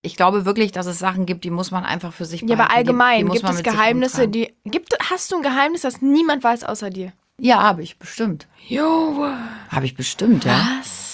Ich glaube wirklich, dass es Sachen gibt, die muss man einfach für sich behalten. Ja, aber allgemein, die gibt es Geheimnisse, hast du ein Geheimnis, das niemand weiß außer dir? Ja, habe ich bestimmt. Jo. Habe ich bestimmt, ja. Was?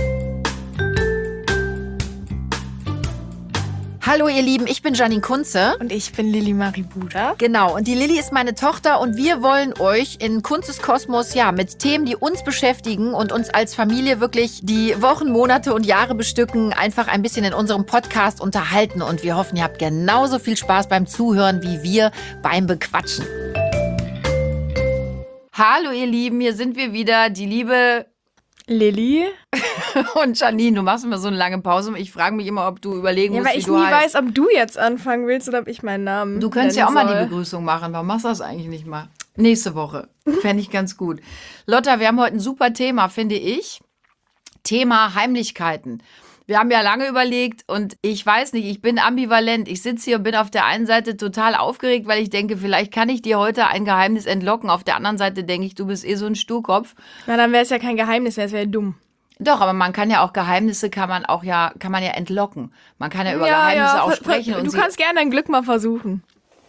Hallo ihr Lieben, ich bin Janine Kunze. Und ich bin Lilly Marie Buda. Genau, und die Lilly ist meine Tochter und wir wollen euch in Kunzes Kosmos mit Themen, die uns beschäftigen und uns als Familie wirklich die Wochen, Monate und Jahre bestücken, einfach ein bisschen in unserem Podcast unterhalten. Und wir hoffen, ihr habt genauso viel Spaß beim Zuhören wie wir beim Bequatschen. Hallo ihr Lieben, hier sind wir wieder, die liebe Lilly. und Janine. Du machst immer so eine lange Pause. Ich frage mich immer, ob du überlegen musst, weil wie ich du nie heißt. weiß, ob du jetzt anfangen willst oder ob ich meinen Namen Du könntest ja auch mal die soll. Begrüßung machen. Warum machst du das eigentlich nicht mal? Nächste Woche. Fände ich ganz gut. Lotta, wir haben heute ein super Thema, finde ich. Thema Heimlichkeiten. Wir haben ja lange überlegt und ich weiß nicht, ich bin ambivalent. Ich sitze hier und bin auf der einen Seite total aufgeregt, weil ich denke, vielleicht kann ich dir heute ein Geheimnis entlocken. Auf der anderen Seite denke ich, du bist eh so ein Sturkopf. Na, dann wäre es ja kein Geheimnis mehr, es wäre dumm. Doch, aber man kann ja auch Geheimnisse kann man ja entlocken. Man kann ja über Geheimnisse auch sprechen. Und du kannst gerne dein Glück mal versuchen.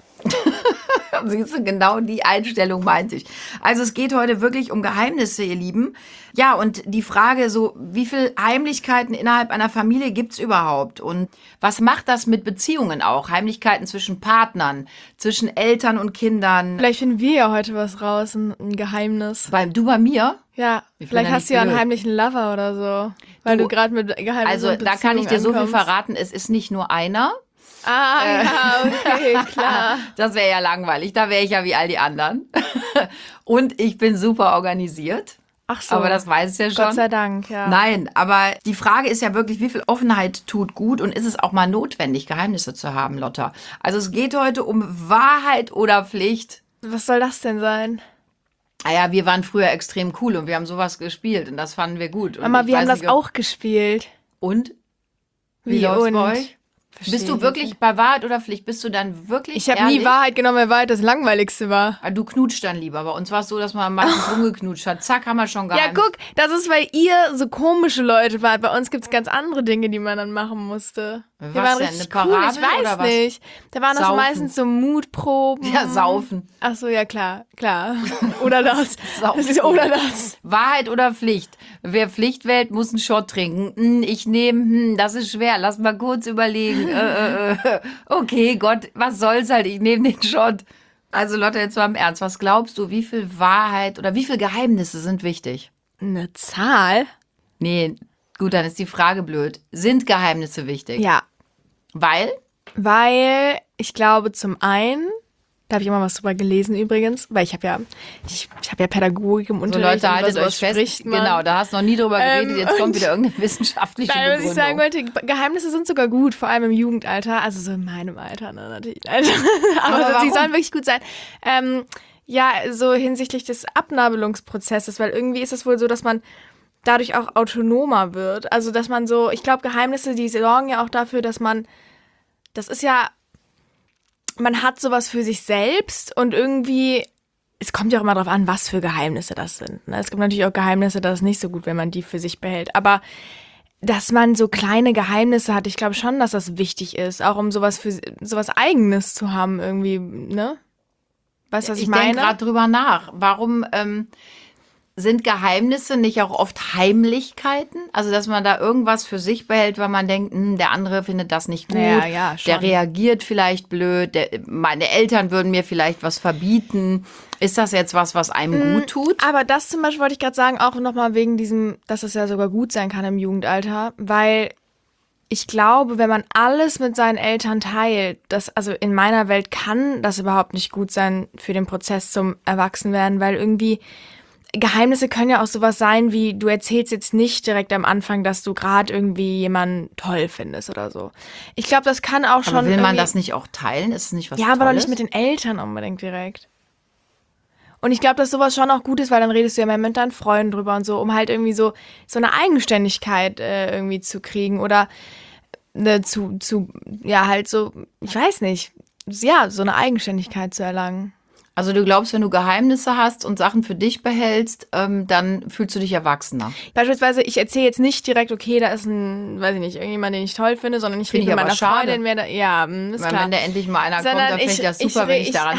Siehst du, genau die Einstellung meinte ich. Also es geht heute wirklich um Geheimnisse, ihr Lieben. Ja, und die Frage so, wie viel Heimlichkeiten innerhalb einer Familie gibt's überhaupt? Und was macht das mit Beziehungen auch? Heimlichkeiten zwischen Partnern, zwischen Eltern und Kindern. Vielleicht finden wir ja heute was raus, ein Geheimnis. Du bei mir? Ja, Ich bin vielleicht ja hast nicht du ja einen blöd. heimlichen Lover oder so. Weil du gerade mit Geheimnissen Also da kann ich dir so viel verraten, es ist nicht nur einer. Ja, okay, klar. Das wäre ja langweilig, da wäre ich ja wie all die anderen. Und ich bin super organisiert. Ach so. Aber das weiß ich ja schon. Gott sei Dank, ja. Nein, aber die Frage ist ja wirklich, wie viel Offenheit tut gut und ist es auch mal notwendig, Geheimnisse zu haben, Lotta? Also es geht heute um Wahrheit oder Pflicht. Was soll das denn sein? Naja, wir waren früher extrem cool und wir haben sowas gespielt und das fanden wir gut. Und Mama, ich wir haben weiß das nicht, ob- auch gespielt. Und? Wie Wie läuft's und? bei euch? Verstehe Bist du ich wirklich jetzt bei Wahrheit oder Pflicht? Bist du dann wirklich Ich habe ehrlich? nie Wahrheit genommen, weil Wahrheit das Langweiligste war. Ah, du knutscht dann lieber. Bei uns war es so, dass man meistens rumgeknutscht hat. Zack, haben wir schon Ja, geheim. guck, das ist, weil ihr so komische Leute wart. Bei uns gibt's ganz andere Dinge, die man dann machen musste. Wir Was waren denn, richtig eine cool, Parabel ich weiß oder was? nicht. Da waren das Saufen. meistens so Mutproben. Ja, saufen. Ach so, ja, klar. Oder das. Saufen. Oder das. Wahrheit oder Pflicht? Wer Pflicht wählt, muss einen Shot trinken. Ich nehme, das ist schwer. Lass mal kurz überlegen. Okay, Gott, was soll's halt? Ich nehme den Shot. Also Lotte, jetzt mal im Ernst. Was glaubst du, wie viel Wahrheit oder wie viel Geheimnisse sind wichtig? Eine Zahl? Nee, gut, dann ist die Frage blöd. Sind Geheimnisse wichtig? Ja. Weil? Weil ich glaube, zum einen, da habe ich immer was drüber gelesen übrigens, weil ich habe ja Pädagogik im So Unterricht. Leute, und haltet über sowas euch fest. spricht man. Genau, da hast du noch nie drüber geredet. Jetzt kommt und- wieder irgendeine wissenschaftliche Nein, was ich sagen Begründung. wollte, Geheimnisse sind sogar gut, vor allem im Jugendalter, also so in meinem Alter, ne, natürlich. Aber Aber sie warum? sollen wirklich gut sein. Ja, so hinsichtlich des Abnabelungsprozesses, weil irgendwie ist es wohl so, dass man dadurch auch autonomer wird. Also, dass man so, ich glaube, Geheimnisse, die sorgen ja auch dafür, dass man hat sowas für sich selbst und irgendwie, es kommt ja auch immer drauf an, was für Geheimnisse das sind. Ne? Es gibt natürlich auch Geheimnisse, das ist nicht so gut, wenn man die für sich behält. Aber dass man so kleine Geheimnisse hat, ich glaube schon, dass das wichtig ist, auch um sowas Eigenes zu haben irgendwie, ne? Weißt du, was ich denke meine? gerade drüber nach. Warum sind Geheimnisse nicht auch oft Heimlichkeiten? Also, dass man da irgendwas für sich behält, weil man denkt, der andere findet das nicht gut. Ja, schon. Der reagiert vielleicht blöd. Meine Eltern würden mir vielleicht was verbieten. Ist das jetzt was einem gut tut? Aber das zum Beispiel wollte ich gerade sagen, auch nochmal wegen diesem, dass es ja sogar gut sein kann im Jugendalter, weil ich glaube, wenn man alles mit seinen Eltern teilt, also in meiner Welt kann das überhaupt nicht gut sein für den Prozess zum Erwachsenwerden, weil irgendwie Geheimnisse können ja auch sowas sein wie, du erzählst jetzt nicht direkt am Anfang, dass du gerade irgendwie jemanden toll findest oder so. Ich glaube, das kann auch schon Aber will man irgendwie- das nicht auch teilen? Ist es nicht was Ja, Tolles? aber doch nicht mit den Eltern unbedingt direkt. Und ich glaube, dass sowas schon auch gut ist, weil dann redest du ja mehr mit deinen Freunden drüber und so, um halt irgendwie so eine Eigenständigkeit irgendwie zu kriegen oder ja, halt so, ich weiß nicht, ja, so eine Eigenständigkeit zu erlangen. Also du glaubst, wenn du Geheimnisse hast und Sachen für dich behältst, dann fühlst du dich erwachsener. Beispielsweise, ich erzähle jetzt nicht direkt, okay, da ist ein, weiß ich nicht, irgendjemand, den ich toll finde, sondern ich rede mit meiner Freundin mehr. Ja, ist klar. Wenn da endlich mal einer kommt, dann finde ich das super, wenn ich daran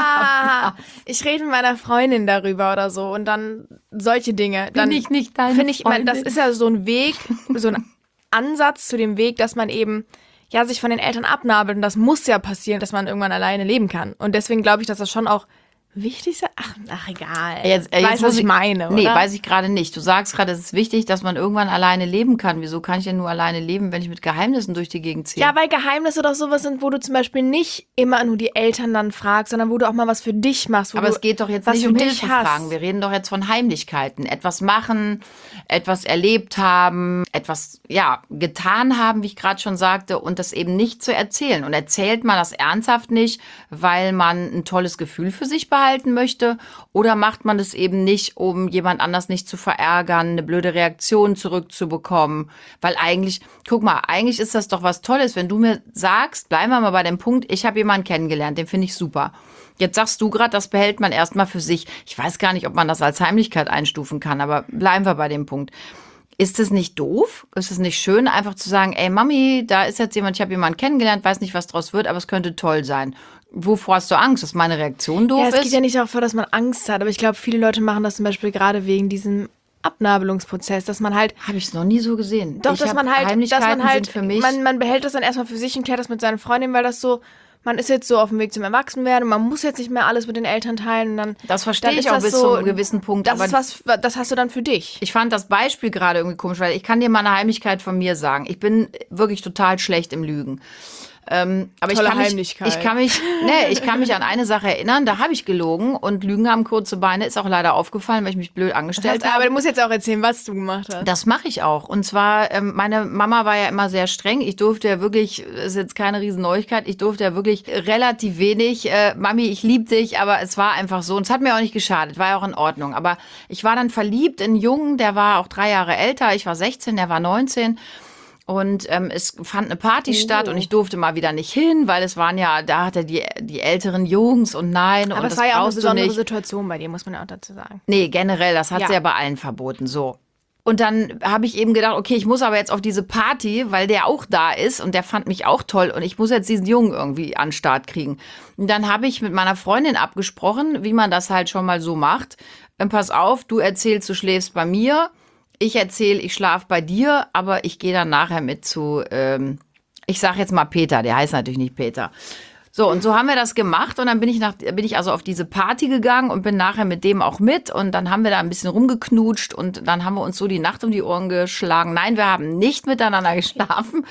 ich rede mit meiner Freundin darüber oder so und dann solche Dinge. Dann bin ich nicht deine Freundin. Das ist ja so ein Weg, so ein Ansatz zu dem Weg, dass man eben sich von den Eltern abnabelt. Und das muss ja passieren, dass man irgendwann alleine leben kann. Und deswegen glaube ich, dass das schon auch wichtig ist. Ach egal. Jetzt weißt du, was ich meine, oder? Nee, weiß ich gerade nicht. Du sagst gerade, es ist wichtig, dass man irgendwann alleine leben kann. Wieso kann ich denn nur alleine leben, wenn ich mit Geheimnissen durch die Gegend ziehe? Ja, weil Geheimnisse doch sowas sind, wo du zum Beispiel nicht immer nur die Eltern dann fragst, sondern wo du auch mal was für dich machst. Aber es geht doch jetzt nicht um Hilfefragen. Wir reden doch jetzt von Heimlichkeiten. Etwas machen, etwas erlebt haben, etwas getan haben, wie ich gerade schon sagte, und das eben nicht zu erzählen. Und erzählt man das ernsthaft nicht, weil man ein tolles Gefühl für sich behalten möchte, oder macht man das eben nicht, um jemand anders nicht zu verärgern, eine blöde Reaktion zurückzubekommen? Weil eigentlich, guck mal, eigentlich ist das doch was Tolles, wenn du mir sagst, bleiben wir mal bei dem Punkt, ich habe jemanden kennengelernt, den finde ich super. Jetzt sagst du gerade, das behält man erstmal für sich. Ich weiß gar nicht, ob man das als Heimlichkeit einstufen kann, aber bleiben wir bei dem Punkt. Ist es nicht doof? Ist es nicht schön, einfach zu sagen, ey Mami, da ist jetzt jemand, ich habe jemanden kennengelernt, weiß nicht, was draus wird, aber es könnte toll sein. Wovor hast du Angst? Dass meine Reaktion doof ist? Ja, es geht ja nicht davor, dass man Angst hat, aber ich glaube, viele Leute machen das zum Beispiel gerade wegen diesem Abnabelungsprozess, dass man halt... Habe ich es noch nie so gesehen. Doch, dass man halt... Heimlichkeiten sind für mich... Man behält das dann erstmal für sich und klärt das mit seinen Freundinnen, weil das so... Man ist jetzt so auf dem Weg zum Erwachsenwerden, man muss jetzt nicht mehr alles mit den Eltern teilen. Und dann, das verstehe ich auch bis zu einem gewissen Punkt. Das hast du dann für dich. Ich fand das Beispiel gerade irgendwie komisch, weil ich kann dir mal eine Heimlichkeit von mir sagen. Ich bin wirklich total schlecht im Lügen. Aber ich kann mich an eine Sache erinnern, da habe ich gelogen und Lügen haben kurze Beine, ist auch leider aufgefallen, weil ich mich blöd angestellt habe. Aber du musst jetzt auch erzählen, was du gemacht hast. Das mache ich auch. Und zwar, meine Mama war ja immer sehr streng. Ich durfte ja wirklich, ist jetzt keine Riesenneuigkeit, ich durfte ja wirklich relativ wenig. Mami, ich liebe dich, aber es war einfach so. Und es hat mir auch nicht geschadet, war ja auch in Ordnung. Aber ich war dann verliebt in einen Jungen, der war auch 3 Jahre älter. Ich war 16, der war 19. Und es fand eine Party statt und ich durfte mal wieder nicht hin, weil es waren ja, da hatte die älteren Jungs und nein. Aber und es war ja auch eine besondere Situation bei dir, muss man ja auch dazu sagen. Nee, generell, das hat sie ja bei allen verboten, so. Und dann habe ich eben gedacht, okay, ich muss aber jetzt auf diese Party, weil der auch da ist und der fand mich auch toll und ich muss jetzt diesen Jungen irgendwie an den Start kriegen. Und dann habe ich mit meiner Freundin abgesprochen, wie man das halt schon mal so macht. Pass auf, du erzählst, du schläfst bei mir. Ich erzähle, ich schlafe bei dir, aber ich gehe dann nachher mit zu, ich sage jetzt mal Peter, der heißt natürlich nicht Peter. So, und so haben wir das gemacht und dann bin ich also auf diese Party gegangen und bin nachher mit dem auch mit und dann haben wir da ein bisschen rumgeknutscht und dann haben wir uns so die Nacht um die Ohren geschlagen. Nein, wir haben nicht miteinander geschlafen.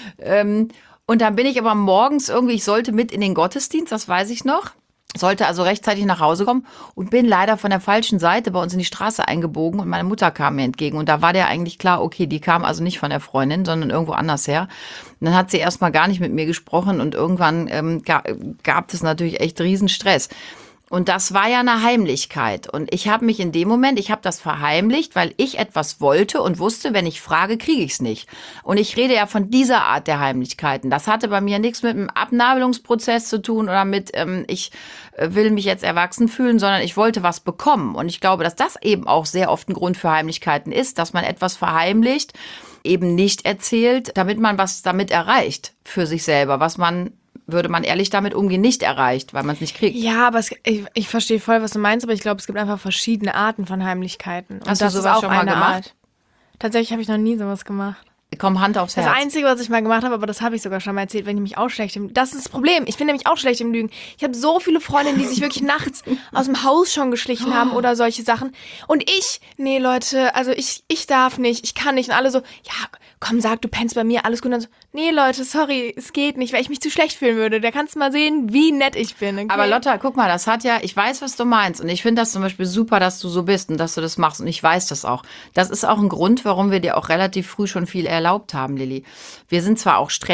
Und dann bin ich aber morgens irgendwie, ich sollte mit in den Gottesdienst, das weiß ich noch. Sollte also rechtzeitig nach Hause kommen und bin leider von der falschen Seite bei uns in die Straße eingebogen und meine Mutter kam mir entgegen. Und da war der eigentlich klar, okay, die kam also nicht von der Freundin, sondern irgendwo anders her. Und dann hat sie erstmal gar nicht mit mir gesprochen und irgendwann gab es natürlich echt riesen Stress. Und das war ja eine Heimlichkeit. Und ich habe mich in dem Moment, ich habe das verheimlicht, weil ich etwas wollte und wusste, wenn ich frage, kriege ich es nicht. Und ich rede ja von dieser Art der Heimlichkeiten. Das hatte bei mir nichts mit einem Abnabelungsprozess zu tun oder mit, ich will mich jetzt erwachsen fühlen, sondern ich wollte was bekommen. Und ich glaube, dass das eben auch sehr oft ein Grund für Heimlichkeiten ist, dass man etwas verheimlicht, eben nicht erzählt, damit man was damit erreicht für sich selber, was man, würde man ehrlich damit umgehen, nicht erreicht, weil man es nicht kriegt. Ja, aber ich verstehe voll, was du meinst, aber ich glaube, es gibt einfach verschiedene Arten von Heimlichkeiten. Und Hast du das sowas ist auch schon mal eine gemacht? Art. Tatsächlich habe ich noch nie sowas gemacht. Komm, Hand aufs Herz. Das Einzige, was ich mal gemacht habe, aber das habe ich sogar schon mal erzählt, wenn ich mich auch schlecht im... Das ist das Problem. Ich bin nämlich auch schlecht im Lügen. Ich habe so viele Freundinnen, die sich wirklich nachts aus dem Haus schon geschlichen haben oder solche Sachen. Und nee, Leute, also ich darf nicht, ich kann nicht. Und alle so, ja, komm, sag, du pennst bei mir, alles gut. Und dann so, nee, Leute, sorry, es geht nicht, weil ich mich zu schlecht fühlen würde. Da kannst du mal sehen, wie nett ich bin. Okay? Aber Lotta, guck mal, das hat ja, ich weiß, was du meinst. Und ich finde das zum Beispiel super, dass du so bist und dass du das machst. Und ich weiß das auch. Das ist auch ein Grund, warum wir dir auch relativ früh schon viel erlaubt haben, Lilly. Wir sind zwar auch streng,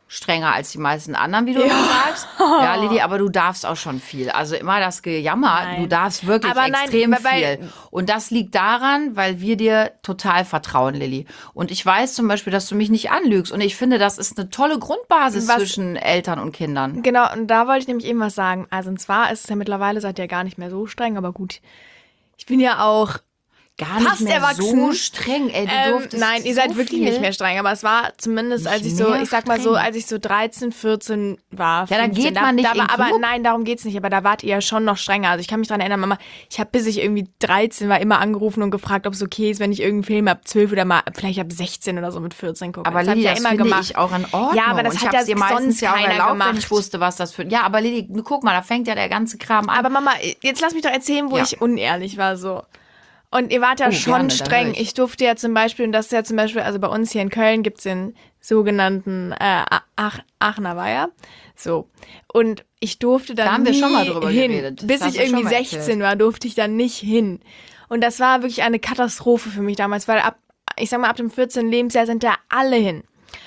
strenger als die meisten anderen, wie du immer sagst. Ja, Lili, aber du darfst auch schon viel. Also immer das Gejammer, du darfst wirklich extrem viel. Und das liegt daran, weil wir dir total vertrauen, Lili. Und ich weiß zum Beispiel, dass du mich nicht anlügst. Und ich finde, das ist eine tolle Grundbasis zwischen Eltern und Kindern. Genau, und da wollte ich nämlich eben was sagen. Also und zwar ist es ja mittlerweile, seid ihr gar nicht mehr so streng, aber gut, ich bin ja auch gar nicht fast mehr erwachsen. So streng, ey, du durftest nein, ihr so seid wirklich viel. nicht mehr streng, aber es war zumindest, als ich so, mehr ich sag mal so, streng. als ich so 13, 14 war. Ja, da 15, geht man nicht in aber Club. nein, darum geht's nicht, aber da wart ihr ja schon noch strenger. Also ich kann mich dran erinnern, Mama, ich habe bis ich irgendwie 13 war immer angerufen und gefragt, ob es okay ist, wenn ich irgendeinen Film ab 12 oder mal vielleicht ab 16 oder so mit 14 gucke. Aber das Lili, hab ich das ja immer finde gemacht. ich auch in Ordnung. Ja, aber das und ich hat hab's ja dir meistens sonst ja auch keiner erlaubt, wenn gemacht. ich wusste, was das für... Ja, aber Lili, guck mal, da fängt ja der ganze Kram an. Aber Mama, jetzt lass mich doch erzählen, wo Ja. ich unehrlich war so. Und ihr wart ja schon gerne, da streng. höre ich. Ich durfte ja zum Beispiel, und das ist ja zum Beispiel, also bei uns hier in Köln gibt's den sogenannten Aachener Weiher. So. Und ich durfte dann Da haben wir nie schon mal drüber hin. geredet. Bis Das hast ich du schon irgendwie mal 16 erzählt. war, durfte ich dann nicht hin. Und das war wirklich eine Katastrophe für mich damals, weil ab dem 14. Lebensjahr sind da alle hin.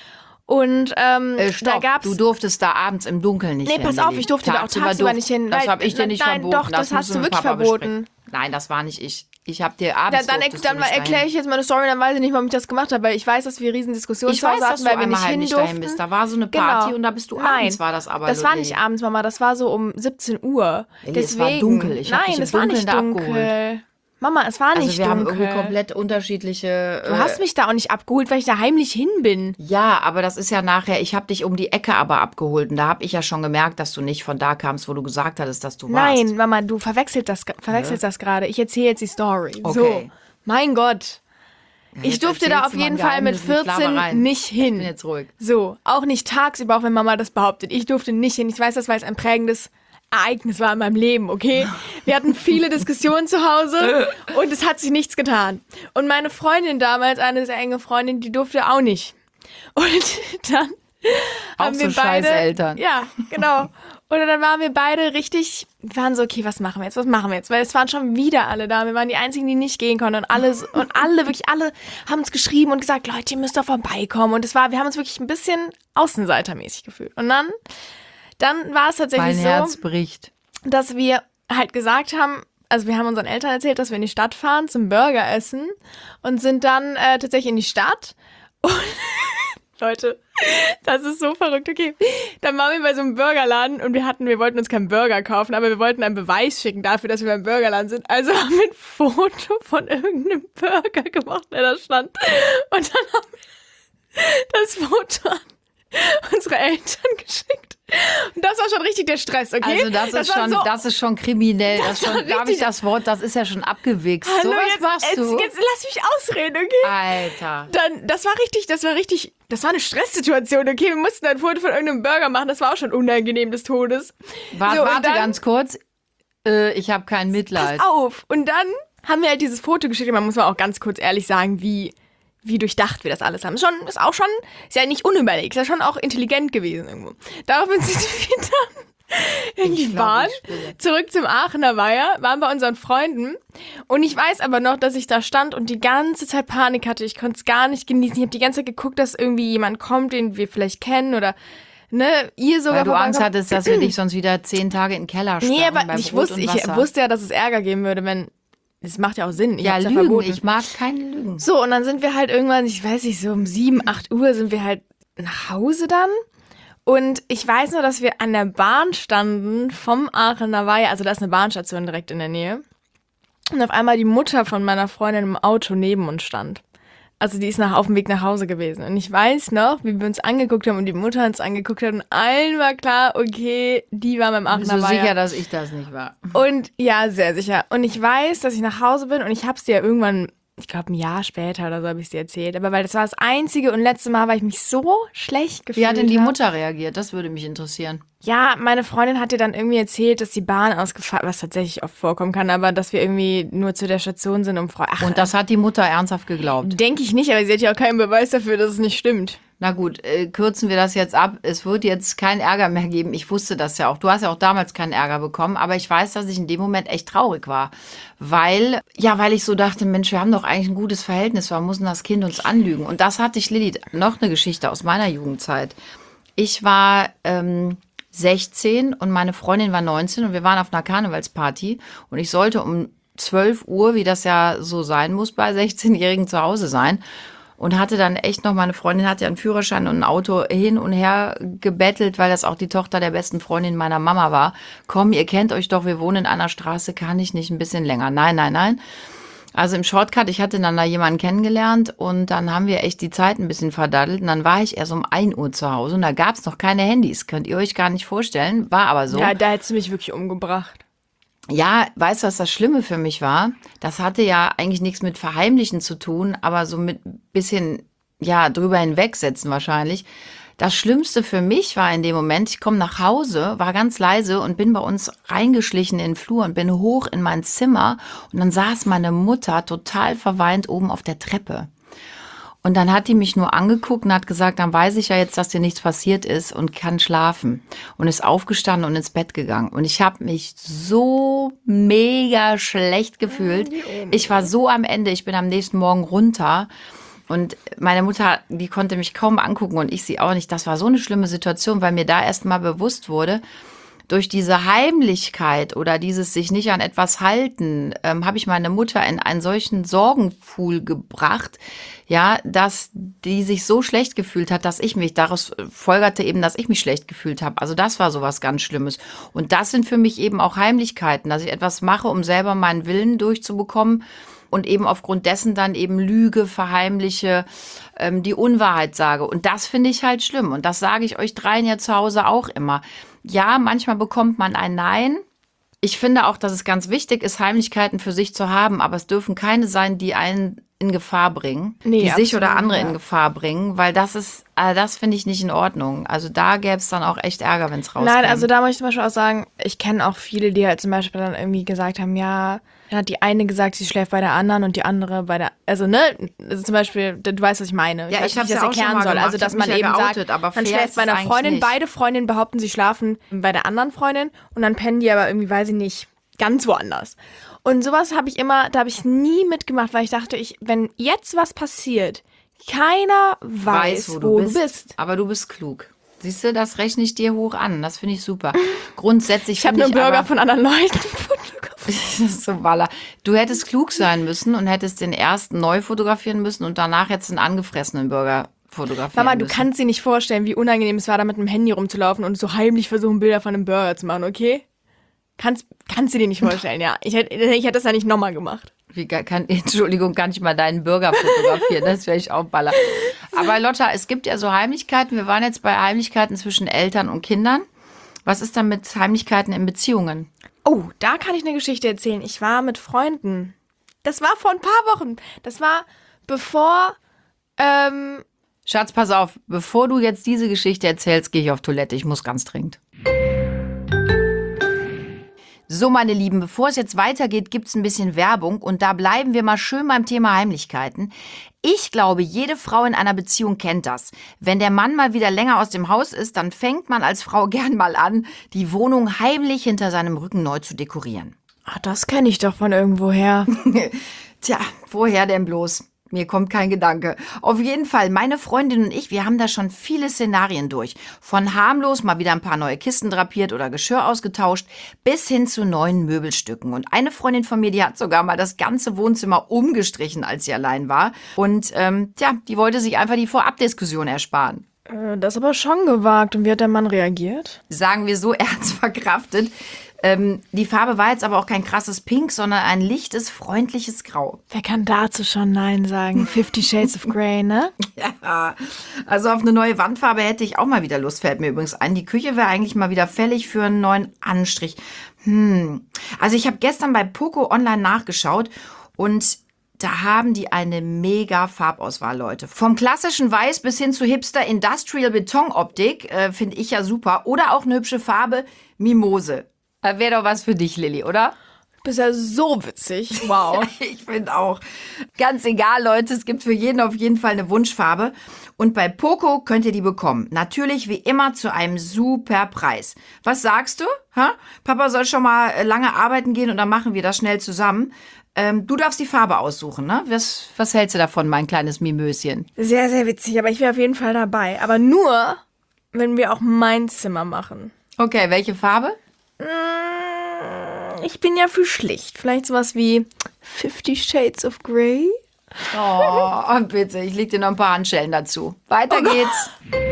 Und da Stopp, gab's du durftest da abends im Dunkeln nicht hin. Nee, pass auf, Lili. ich durfte da auch tagsüber nicht hin. Das Weil- habe ich dir nicht nein, verboten. doch, das hast musst du mit wirklich Papa verboten. besprechen. Nein, das war nicht ich. Ich habe dir abends Dann durftest du erkläre nicht dahin. ich jetzt mal eine Story, dann weiß ich nicht, warum ich das gemacht habe, weil ich weiß, dass wir riesen Diskussionen Ich zu weiß, Hause dass hatten, du weil wir einmal nicht hin heimlich dahin durften. bist. Da war so eine Party und da bist du abends, war das aber. Das so, war Lili. nicht abends, Mama, das war so um 17 Uhr. Lili, es Deswegen. war dunkel. Ich hab Nein, dich im es war nicht Dunkeln da dunkel. Mama, es war Also nicht wir haben dunkel. irgendwie komplett unterschiedliche... Du hast mich da auch nicht abgeholt, weil ich da heimlich hin bin. Ja, aber das ist ja nachher, ich habe dich um die Ecke aber abgeholt und da habe ich ja schon gemerkt, dass du nicht von da kamst, wo du gesagt hattest, dass du warst. Nein, Mama, du verwechselst das gerade. Ich erzähle jetzt die Story. Okay. So, mein Gott. Ich jetzt durfte da erzählst auf du mal jeden ein Fall mit Geheimnis, mit 14 Labereien. nicht hin. Ich bin jetzt ruhig. So, auch nicht tagsüber, auch wenn Mama das behauptet. Ich durfte nicht hin. Ich weiß das, weil es ein prägendes Ereignis war in meinem Leben, okay? Wir hatten viele Diskussionen zu Hause und es hat sich nichts getan. Und meine Freundin damals, eine sehr enge Freundin, die durfte auch nicht. Und dann haben so wir scheiß beide... Eltern. Ja, genau. Und dann waren wir beide richtig, wir waren so, okay, was machen wir jetzt? Weil es waren schon wieder alle da. Wir waren die Einzigen, die nicht gehen konnten. Und wirklich alle haben uns geschrieben und gesagt, Leute, ihr müsst doch vorbeikommen. Und wir haben uns wirklich ein bisschen außenseitermäßig gefühlt. Und dann war es tatsächlich Mein so, Herz bricht. dass wir halt gesagt haben, also wir haben unseren Eltern erzählt, dass wir in die Stadt fahren zum Burger essen und sind dann tatsächlich in die Stadt. Und Leute, das ist so verrückt, okay. Dann waren wir bei so einem Burgerladen und wir wollten uns keinen Burger kaufen, aber wir wollten einen Beweis schicken dafür, dass wir beim Burgerladen sind. Also haben wir ein Foto von irgendeinem Burger gemacht, der da stand. Und dann haben wir das Foto an unsere Eltern geschickt. Und das war schon richtig der Stress, okay? Also das ist schon kriminell. Darf ich das Wort, das ist ja schon abgewichst. So Hallo, was machst du? Jetzt lass mich ausreden, okay? Alter. Das war eine Stresssituation, okay? Wir mussten ein Foto von irgendeinem Burger machen, das war auch schon unangenehm des Todes. Warte und dann- ganz kurz. Ich habe kein Mitleid. Pass auf. Und dann haben wir halt dieses Foto geschickt, und man muss mal auch ganz kurz ehrlich sagen, wie durchdacht wir das alles haben. Ist ja nicht unüberlegt, ist ja schon auch intelligent gewesen irgendwo. Daraufhin sind wir dann irgendwie Ich glaub, waren, ich spinne. zurück zum Aachener Weiher, waren bei unseren Freunden. Und ich weiß aber noch, dass ich da stand und die ganze Zeit Panik hatte. Ich konnte es gar nicht genießen. Ich habe die ganze Zeit geguckt, dass irgendwie jemand kommt, den wir vielleicht kennen oder ihr sogar. Weil du Angst vorbeikommt. hattest, dass wir dich sonst wieder 10 Tage in den Keller sperren. Nee, aber beim ich Brot wusste, und ich Wasser. wusste ja, dass es Ärger geben würde, wenn. Das macht ja auch Sinn. Ich Ja, hab's Lügen. verboten. Ich mag keine Lügen. So, und dann sind wir halt irgendwann, ich weiß nicht, so um 7, 8 Uhr sind wir halt nach Hause dann. Und ich weiß nur, dass wir an der Bahn standen vom Aachener Weiher, also da ist eine Bahnstation direkt in der Nähe. Und auf einmal die Mutter von meiner Freundin im Auto neben uns stand. Also die ist auf dem Weg nach Hause gewesen. Und ich weiß noch, wie wir uns angeguckt haben und die Mutter uns angeguckt hat und allen war klar, okay, die war beim Bist Aachener du Weiher. sicher, dass ich das nicht war? Und ja, sehr sicher. Und ich weiß, dass ich nach Hause bin und ich habe es dir ja irgendwann, ich glaube ein Jahr später oder so habe ich es dir erzählt. Aber weil das war das einzige und letzte Mal, weil ich mich so schlecht gefühlt Wie hat denn die habe. Mutter reagiert? Das würde mich interessieren. Ja, meine Freundin hat dir dann irgendwie erzählt, dass die Bahn ausgefallen, was tatsächlich oft vorkommen kann, aber dass wir irgendwie nur zu der Station sind, um Und das hat die Mutter ernsthaft geglaubt. denke ich nicht, aber sie hat ja auch keinen Beweis dafür, dass es nicht stimmt. Na gut, kürzen wir das jetzt ab. Es wird jetzt keinen Ärger mehr geben. Ich wusste das ja auch. Du hast ja auch damals keinen Ärger bekommen. Aber ich weiß, dass ich in dem Moment echt traurig war. Weil ich so dachte, Mensch, wir haben doch eigentlich ein gutes Verhältnis. Warum muss denn das Kind uns anlügen? Und das hatte ich, Lilly, noch eine Geschichte aus meiner Jugendzeit. Ich war 16 und meine Freundin war 19 und wir waren auf einer Karnevalsparty und ich sollte um 12 Uhr, wie das ja so sein muss, bei 16-Jährigen zu Hause sein. Und hatte dann echt noch, meine Freundin hatte ja einen Führerschein und ein Auto hin und her gebettelt, weil das auch die Tochter der besten Freundin meiner Mama war. Komm, ihr kennt euch doch, wir wohnen in einer Straße, kann ich nicht ein bisschen länger? Nein, nein, nein. Also im Shortcut, ich hatte dann da jemanden kennengelernt und dann haben wir echt die Zeit ein bisschen verdaddelt und dann war ich erst um 1 Uhr zu Hause und da gab es noch keine Handys. Könnt ihr euch gar nicht vorstellen, war aber so. Ja, da hättest du mich wirklich umgebracht. Ja, weißt du, was das Schlimme für mich war? Das hatte ja eigentlich nichts mit Verheimlichen zu tun, aber so mit bisschen, ja, drüber hinwegsetzen wahrscheinlich. Das Schlimmste für mich war in dem Moment, ich komme nach Hause, war ganz leise und bin bei uns reingeschlichen in den Flur und bin hoch in mein Zimmer und dann saß meine Mutter total verweint oben auf der Treppe. Und dann hat die mich nur angeguckt und hat gesagt, dann weiß ich ja jetzt, dass dir nichts passiert ist und kann schlafen. Und ist aufgestanden und ins Bett gegangen. Und ich habe mich so mega schlecht gefühlt. Ich war so am Ende. Ich bin am nächsten Morgen runter. Und meine Mutter, die konnte mich kaum angucken und ich sie auch nicht. Das war so eine schlimme Situation, weil mir da erst mal bewusst wurde, durch diese Heimlichkeit oder dieses sich nicht an etwas halten, habe ich meine Mutter in einen solchen Sorgenpfuhl gebracht, ja, dass die sich so schlecht gefühlt hat, dass ich mich, daraus folgerte eben, dass ich mich schlecht gefühlt habe. Also das war sowas ganz Schlimmes. Und das sind für mich eben auch Heimlichkeiten, dass ich etwas mache, um selber meinen Willen durchzubekommen und eben aufgrund dessen dann eben lüge, verheimliche, die Unwahrheit sage. Und das finde ich halt schlimm. Und das sage ich euch dreien ja zu Hause auch immer. Ja, manchmal bekommt man ein Nein. Ich finde auch, dass es ganz wichtig ist, Heimlichkeiten für sich zu haben, aber es dürfen keine sein, die einen in Gefahr bringen, die sich oder andere in Gefahr bringen, weil das finde ich nicht in Ordnung. Also da gäbe es dann auch echt Ärger, wenn es rauskommt. Nein, also da muss ich zum Beispiel auch sagen, ich kenne auch viele, die halt zum Beispiel dann irgendwie gesagt haben, ja, dann hat die eine gesagt, sie schläft bei der anderen und die andere bei der, also zum Beispiel, du weißt, was ich meine. Ja, ich weiß nicht, wie hab's ja auch schon mal gemacht. Also, dass man eben geoutet, sagt, aber man fair schläft ist bei einer es eigentlich Freundin, nicht. beide Freundinnen behaupten, sie schlafen bei der anderen Freundin und dann pennen die aber irgendwie, weiß ich nicht, ganz woanders. Und sowas habe ich nie mitgemacht, weil ich dachte, wenn jetzt was passiert, keiner weiß, wo du bist. Aber du bist klug. Siehst du, das rechne ich dir hoch an. Das finde ich super. Grundsätzlich Ich habe nur Burger von anderen Leuten. Das ist so Baller. Du hättest klug sein müssen und hättest den ersten neu fotografieren müssen und danach jetzt den angefressenen Burger fotografieren Mama, müssen. du kannst dir nicht vorstellen, wie unangenehm es war, da mit einem Handy rumzulaufen und so heimlich versuchen, Bilder von einem Burger zu machen, okay? Kannst du dir nicht vorstellen, ja. Ich hätte das ja nicht nochmal gemacht. Entschuldigung, kann ich mal deinen Burger fotografieren? Das wäre ich auch Baller. Aber Lotta, es gibt ja so Heimlichkeiten. Wir waren jetzt bei Heimlichkeiten zwischen Eltern und Kindern. Was ist dann mit Heimlichkeiten in Beziehungen? Oh, da kann ich eine Geschichte erzählen. Ich war mit Freunden. Das war vor ein paar Wochen. Das war bevor, Schatz, pass auf. Bevor du jetzt diese Geschichte erzählst, gehe ich auf Toilette. Ich muss ganz dringend. So, meine Lieben, bevor es jetzt weitergeht, gibt es ein bisschen Werbung und da bleiben wir mal schön beim Thema Heimlichkeiten. Ich glaube, jede Frau in einer Beziehung kennt das. Wenn der Mann mal wieder länger aus dem Haus ist, dann fängt man als Frau gern mal an, die Wohnung heimlich hinter seinem Rücken neu zu dekorieren. Ach, das kenne ich doch von irgendwoher. Tja, woher denn bloß? Mir kommt kein Gedanke. Auf jeden Fall, meine Freundin und ich, wir haben da schon viele Szenarien durch. Von harmlos mal wieder ein paar neue Kisten drapiert oder Geschirr ausgetauscht, bis hin zu neuen Möbelstücken. Und eine Freundin von mir, die hat sogar mal das ganze Wohnzimmer umgestrichen, als sie allein war. Und die wollte sich einfach die Vorabdiskussion ersparen. Das ist aber schon gewagt. Und wie hat der Mann reagiert? Sagen wir so, er hat's verkraftet. Die Farbe war jetzt aber auch kein krasses Pink, sondern ein lichtes, freundliches Grau. Wer kann dazu schon Nein sagen? 50 Shades of Grey, ne? Ja, also auf eine neue Wandfarbe hätte ich auch mal wieder Lust, fällt mir übrigens ein. Die Küche wäre eigentlich mal wieder fällig für einen neuen Anstrich. Also ich habe gestern bei Poco online nachgeschaut und da haben die eine mega Farbauswahl, Leute. Vom klassischen Weiß bis hin zu Hipster Industrial Betonoptik, finde ich ja super. Oder auch eine hübsche Farbe, Mimose. Wäre doch was für dich, Lilly, oder? Du bist ja so witzig. Wow. Ich finde auch. Ganz egal, Leute, es gibt für jeden auf jeden Fall eine Wunschfarbe. Und bei Poco könnt ihr die bekommen. Natürlich wie immer zu einem super Preis. Was sagst du? Papa soll schon mal lange arbeiten gehen und dann machen wir das schnell zusammen. Du darfst die Farbe aussuchen, ne? Was hältst du davon, mein kleines Mimöschen? Sehr, sehr witzig, aber ich wäre auf jeden Fall dabei. Aber nur, wenn wir auch mein Zimmer machen. Okay, welche Farbe? Ich bin ja für schlicht. Vielleicht sowas wie 50 Shades of Grey. Oh, bitte, ich leg dir noch ein paar Handschellen dazu. Weiter geht's.